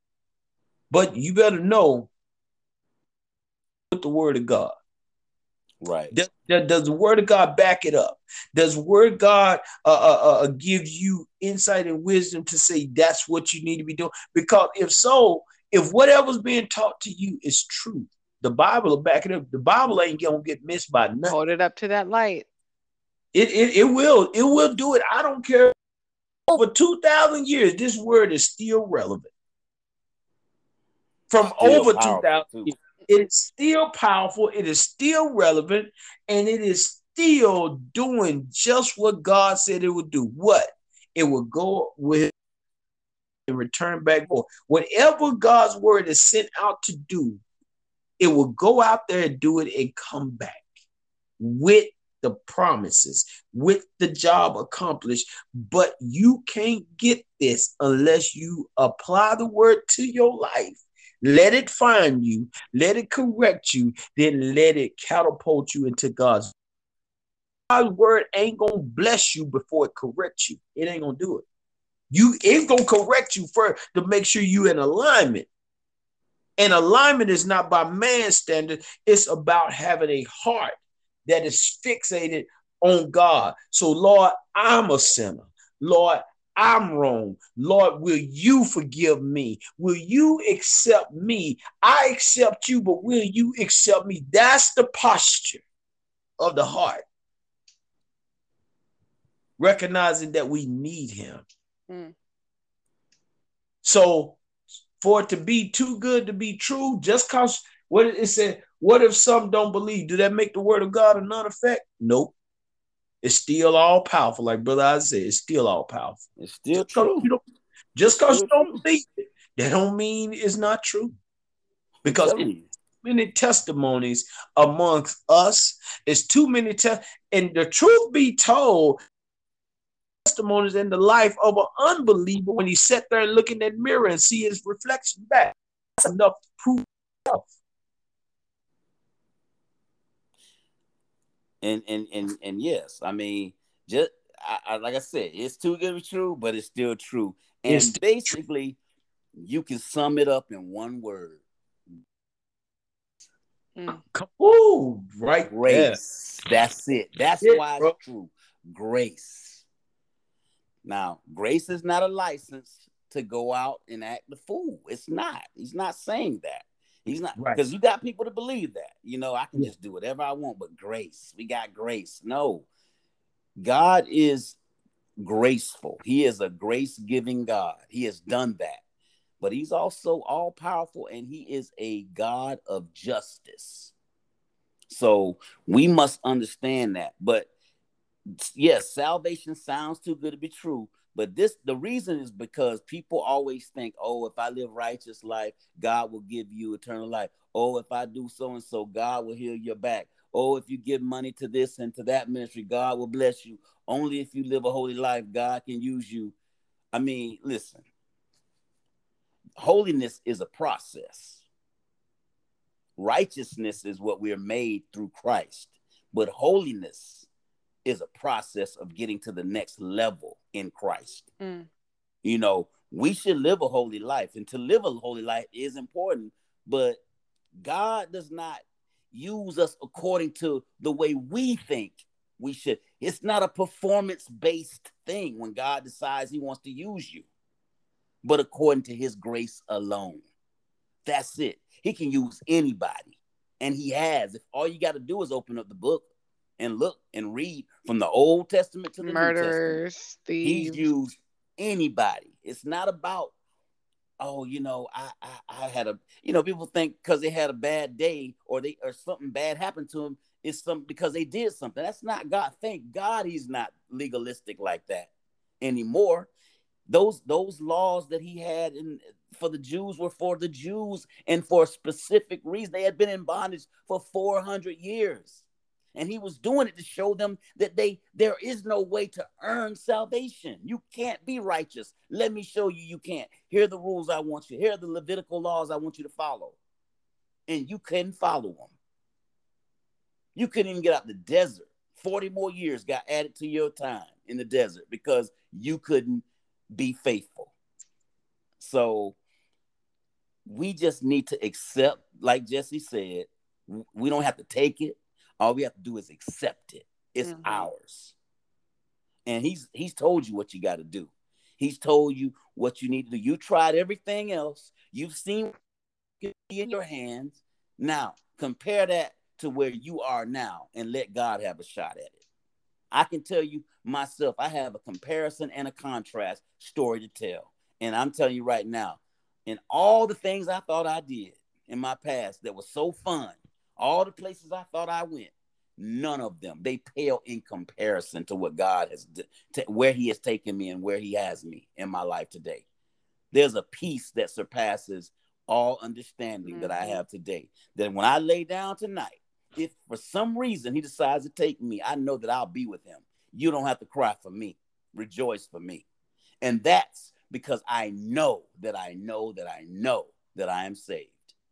but you better know with the word of God. Right. Does, does the word of God back it up? Does the word of God uh, uh, uh, give you insight and wisdom to say that's what you need to be doing? Because if so, if whatever's being taught to you is true, the Bible will back it up. The Bible ain't gonna get missed by nothing. Hold it up to that light. It, it, it will. It will do it. I don't care. Over two thousand years, this word is still relevant. From Still over two thousand too. years, it is still powerful. It is still relevant. And it is still doing just what God said it would do. What? It will go with and return back more. Whatever God's word is sent out to do, it will go out there and do it and come back with the promises, with the job accomplished. But you can't get this unless you apply the word to your life. Let it find you, let it correct you, then let it catapult you into God's. God's word ain't gonna bless you before it corrects you. It ain't gonna do it. You it's gonna correct you first to make sure you in alignment. And alignment is not by man's standard, it's about having a heart that is fixated on God. So, Lord, I'm a sinner. Lord, I'm wrong. Lord, will you forgive me? Will you accept me? I accept you, but will you accept me? That's the posture of the heart. Recognizing that we need him. Mm. So, for it to be too good to be true, just because what it said, what if some don't believe? Do that make the word of God a non effect? Nope. It's still all powerful. Like Brother Isaiah, it's still all powerful. It's still true. Just because you don't believe it, that don't mean it's not true. Because many testimonies amongst us, it's too many tests. And the truth be told, testimonies in the life of an unbeliever when he sat there and look in that mirror and see his reflection back. That's enough to prove himself. And and and and yes, I mean, just I, I, like I said, it's too good to be true, but it's still true. And it's basically, true. You can sum it up in one word. Mm. Ooh, right, grace. There. That's it. That's yeah, why it's bro. True. Grace. Now, grace is not a license to go out and act the fool. It's not. He's not saying that. He's not, because right. You got people to believe that, you know, I can yeah. just do whatever I want, but grace, we got grace. No, God is graceful. He is a grace-giving God. He has done that, but he's also all powerful and he is a God of justice. So we must understand that. But yes, salvation sounds too good to be true. But this, the reason is because people always think, oh, if I live righteous life, God will give you eternal life. Oh, if I do so-and-so, God will heal your back. Oh, if you give money to this and to that ministry, God will bless you. Only if you live a holy life, God can use you. I mean, listen, holiness is a process. Righteousness is what we're made through Christ. But holiness is a process of getting to the next level in Christ. Mm. You know, we should live a holy life, and to live a holy life is important, but God does not use us according to the way we think we should. It's not a performance-based thing when God decides he wants to use you, but according to his grace alone. That's it. He can use anybody, and he has. If all you got to do is open up the book and look and read from the Old Testament to the Murderers, New Testament. Thieves. He's used anybody. It's not about, oh, you know, I, I, I had a, you know, people think because they had a bad day or they or something bad happened to them, it's something because they did something. That's not God. Thank God he's not legalistic like that anymore. Those those laws that he had in for the Jews were for the Jews and for a specific reason. They had been in bondage for four hundred years. And he was doing it to show them that they there is no way to earn salvation. You can't be righteous. Let me show you you can't. Here are the rules I want you. Here are the Levitical laws I want you to follow. And you couldn't follow them. You couldn't even get out the desert. forty more years got added to your time in the desert because you couldn't be faithful. So we just need to accept, like Jesse said, we don't have to take it. All we have to do is accept it. It's mm-hmm. ours. And he's he's told you what you got to do. He's told you what you need to do. You tried everything else. You've seen it in your hands. Now, compare that to where you are now and let God have a shot at it. I can tell you myself, I have a comparison and a contrast story to tell. And I'm telling you right now, in all the things I thought I did in my past that was so fun, all the places I thought I went, none of them, they pale in comparison to what God has, to where he has taken me and where he has me in my life today. There's a peace that surpasses all understanding mm-hmm. that I have today. That when I lay down tonight, if for some reason he decides to take me, I know that I'll be with him. You don't have to cry for me. Rejoice for me. And that's because I know that I know that I know that I am saved.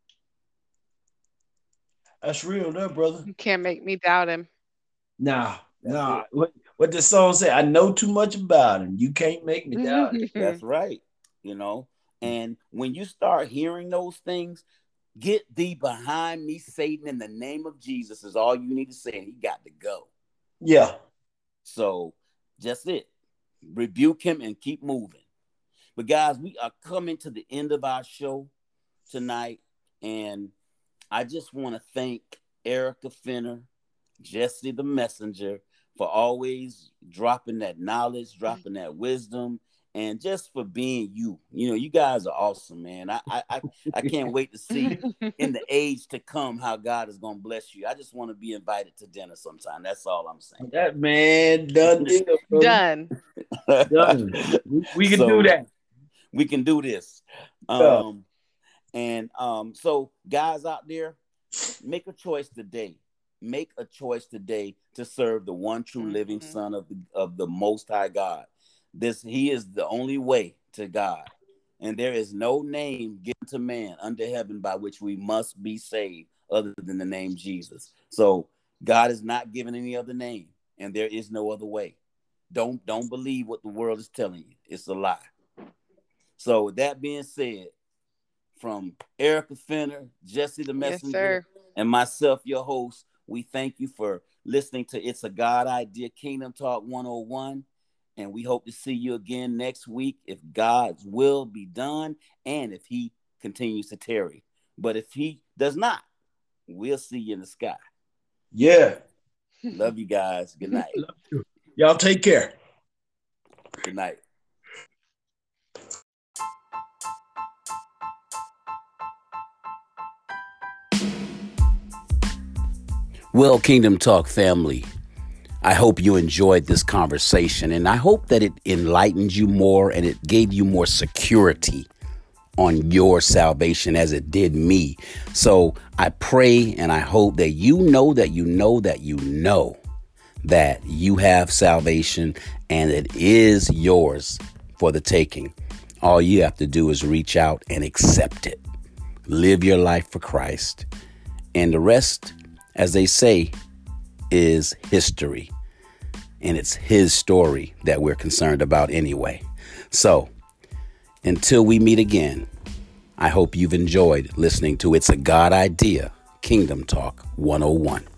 That's real there, brother. You can't make me doubt him. Nah, That's nah. It. What what the song say? I know too much about him. You can't make me doubt him. That's right. You know, and when you start hearing those things, get thee behind me, Satan, in the name of Jesus is all you need to say, and he got to go. Yeah. So just it. Rebuke him and keep moving. But guys, we are coming to the end of our show tonight, and I just want to thank Erica Fenner, Jesse the Messenger, for always dropping that knowledge, dropping that wisdom, and just for being you. You know, you guys are awesome, man. I I I can't wait to see in the age to come how God is gonna bless you. I just want to be invited to dinner sometime. That's all I'm saying. That man done deal, done. Done. We, we can so, do that. We can do this. Um yeah. and um so guys out there, make a choice today. Make a choice today to serve the one true mm-hmm. living Son of the of the Most High God. This he is the only way to God, and there is no name given to man under heaven by which we must be saved other than the name Jesus. So God is not given any other name, and there is no other way. Don't don't believe what the world is telling you. It's a lie. So with that being said, from Erica Fenner, Jesse the Messenger, yes, and myself, your host, we thank you for listening to It's a God Idea Kingdom Talk one oh one. And we hope to see you again next week if God's will be done and if he continues to tarry. But if he does not, we'll see you in the sky. Yeah. Love you guys. Good night. Love you. Y'all take care. Good night. Well, Kingdom Talk family, I hope you enjoyed this conversation, and I hope that it enlightened you more and it gave you more security on your salvation as it did me. So I pray and I hope that you know that you know that you know that you have salvation and it is yours for the taking. All you have to do is reach out and accept it. Live your life for Christ. And the rest, as they say, is history. And it's his story that we're concerned about anyway. So until we meet again, I hope you've enjoyed listening to It's a God Idea Kingdom Talk one oh one.